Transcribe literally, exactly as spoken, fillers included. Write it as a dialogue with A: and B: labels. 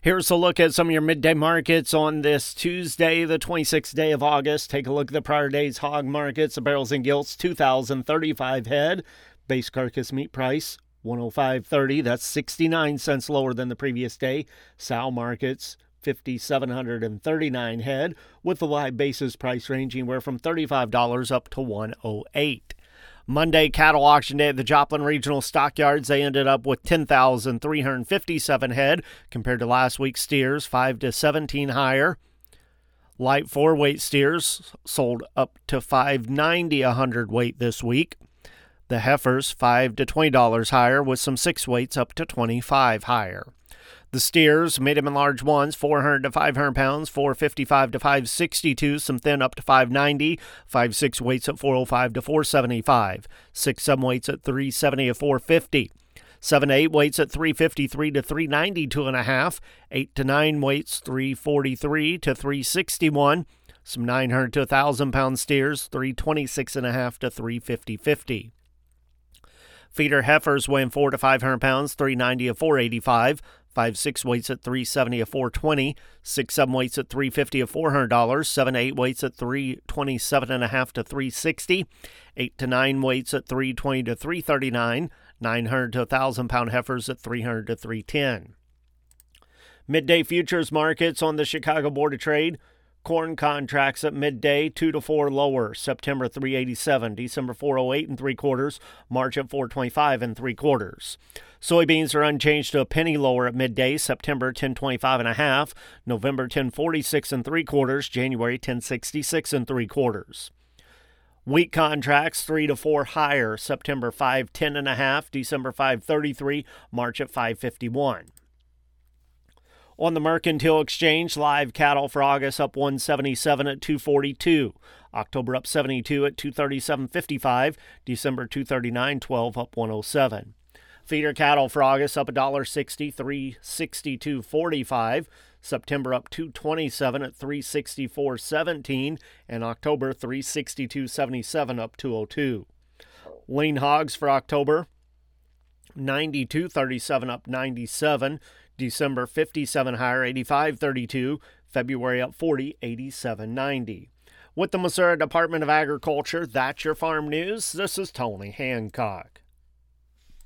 A: Here's a look at some of your midday markets on this Tuesday, the twenty-sixth day of August. Take a look at the prior day's hog markets. The barrels and gilts, two thousand thirty-five head. Base carcass meat price, one oh five thirty. That's sixty-nine cents lower than the previous day. Sow markets, five thousand seven hundred thirty-nine head, with the live basis price ranging anywhere from thirty-five dollars up to one oh eight. Monday cattle auction day at the Joplin Regional Stockyards. They ended up with ten thousand three hundred fifty-seven head compared to last week's steers, five to seventeen higher. Light four-weight steers sold up to five ninety a hundredweight this week. The heifers five to twenty dollars higher, with some six weights up to twenty-five higher. The steers, medium and large ones, four hundred to five hundred pounds, four fifty-five to five sixty-two, some thin up to five ninety, five six weights at four oh five to four seventy-five, six seven weights at three seventy to four fifty, seven to eight weights at three fifty-three to three ninety-two and a half, eight to nine weights three forty-three to three sixty-one, some nine hundred to one thousand pound steers, three twenty-six and a half to three fifty fifty. Feeder heifers weighing four to five hundred pounds, three ninety to four eighty-five, five six weights at three seventy to four twenty, six seven weights at three fifty to four hundred dollars, seven to eight weights at three twenty-seven and a half to three sixty, eight to nine weights at three twenty to three thirty-nine, nine hundred to one thousand pound heifers at three hundred to three ten. Midday futures markets on the Chicago Board of Trade. Corn contracts at midday, two to four lower. September three eighty-seven, December four oh eight and three quarters, March at four twenty-five and three quarters. Soybeans are unchanged to a penny lower at midday. September ten twenty-five and a half, November ten forty-six and three quarters, January ten sixty-six and three quarters. Wheat contracts three to four higher. September five ten and a half, December five thirty-three, March at five fifty-one. On the Mercantile Exchange, live cattle for August up one seventy-seven at two forty-two. October up seventy-two at two thirty-seven fifty-five. December two thirty-nine twelve up one oh seven. Feeder cattle for August up one sixty, three sixty-two forty-five. September up two twenty-seven at three sixty-four seventeen. And October three sixty-two seventy-seven up two oh two. Lean hogs for October, ninety-two thirty-seven up ninety-seven. December fifty-seven higher, eighty-five thirty-two. February up forty, eighty-seven ninety. With the Missouri Department of Agriculture, that's your farm news. This is Tony Hancock.